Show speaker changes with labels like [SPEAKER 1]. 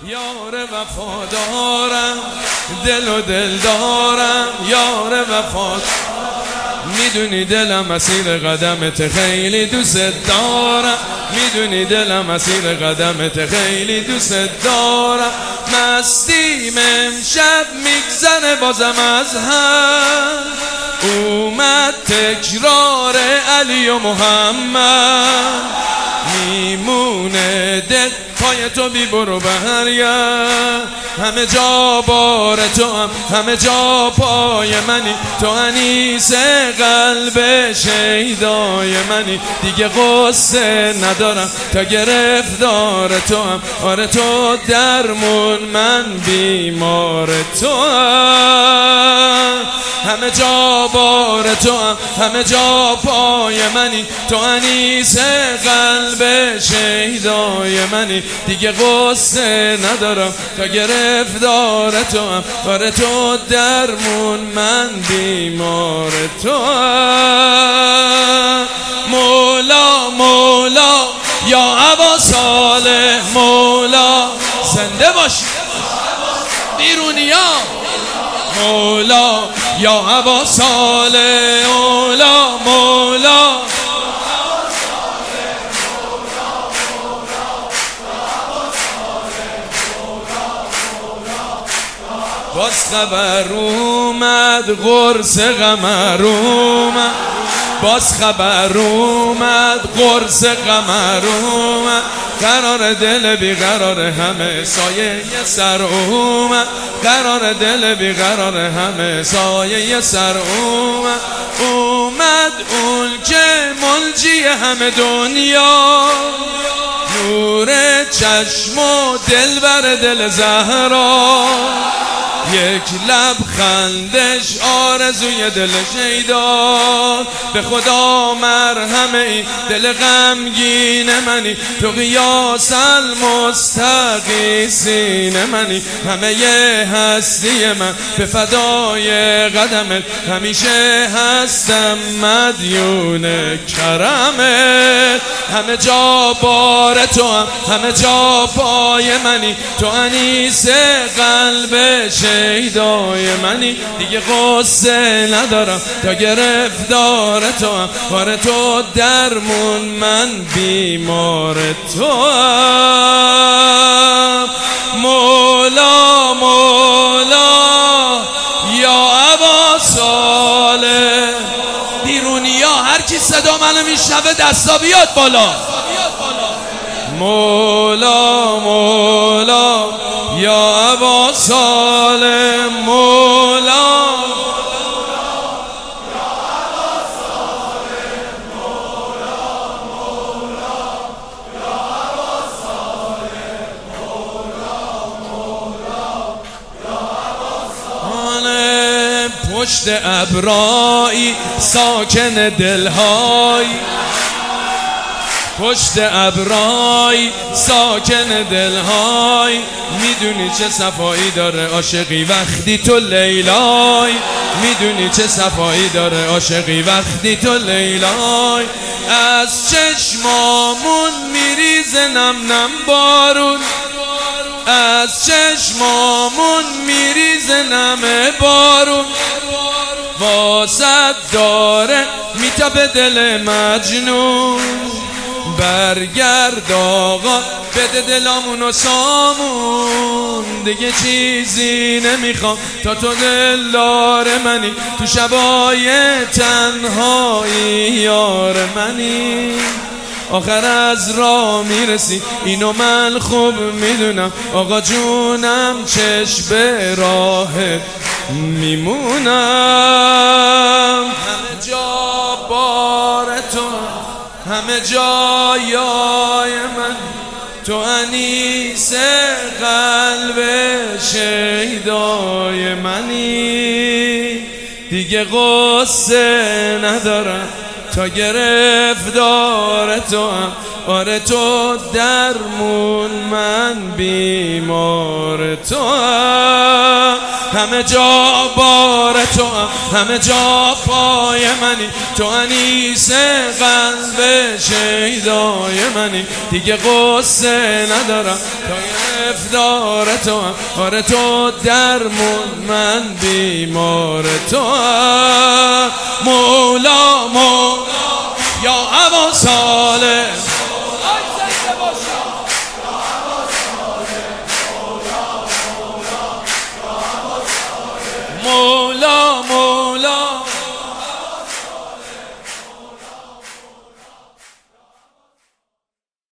[SPEAKER 1] یار وفادارم، دل و دل دارم یار وفادارم. میدونی دلم مسیر قدمت خیلی دوست دارم، میدونی دلم مسیر قدمت خیلی دوست دارم. مستیم امشب میگذره بازم از هم، اومد تکرار علی و محمد. میمونه دل پای تو بی برو برگرد، همه جا بار تو هم همه جا پای منی، تو انیس قلب شیدای منی. دیگه قصه ندارم تا گرفتار تو هم، آره تو درمون من بیمار تو هم. همه جا بار تو هم همه جا پای منی، تو انیس قلب شیدای منی. دیگه قصه ندارم تا گرفتار تو هم، آره تو درمون من بیمار تو هم. مولا مولا یا ابا صالح مولا، زنده باشی بیرونیا. مولا یا ابا صالح مولا مولا، باز خبر اومد قرص قمر اومد، باز خبر اومد قرص قمر اومد. قرار دل بیقرار همه سایه سر اومد، قرار دل بیقرار همه سایه سر اومد. اومد اون که منجی همه دنیا، نور چشم و دل بر دل زهرا. یک لبخندش آرزوی دل شیدا، به خدا مرهم ای دل غمگین منی، تو قیاس المستقیسین منی. همه ی هستی من به فدای قدمت، همیشه هستم مدیون کرمت. همه جا بار تو هم همه جا پای منی، تو انیس قلب شیدای منی. دیگه قصه ندارم تا گرفتار تو هم، آره تو درمون من بیمار تو هم. مولا مولا یا ابا صالح. بیرونیا هر کی صدا منو میشنوه دستا بیاد بالا. مولا مولا یا ابا صالح مولا، پشت ابرایی ساکن دلهای، پشت ابرای ساکن دلهای. میدونی چه صفایی داره عاشقی وقتی تو لیلای، میدونی چه صفایی داره عاشقی وقتی تو لیلای. از چشمامون میریزه نم نم بارون، از چشمامون میریزه نم بارون. واسد داره میتابه دل مجنون، برگرد آقا بده دلامونو سامون. دیگه چیزی نمیخوام تا تو دلدار منی، تو شبای تنهایی یار منی. آخر از راه میرسی اینو من خوب میدونم، آقا جونم چشم به راهت میمونم. همه جا بار تو همه جایای من، تو انیس قلب شیدای منی. دیگه قصه ندارم تا گرفتار تو هم، آره تو درمون من بیمار تو هم. همه همه جا بار تو هم، همه جا پای منی، تو انیس قلب شیدای منی. دیگه قصه ندارم تا گرفتار تو هم، آره تو درمون من بیمار تو هم. مولا مولا یا ابا صالح، مولا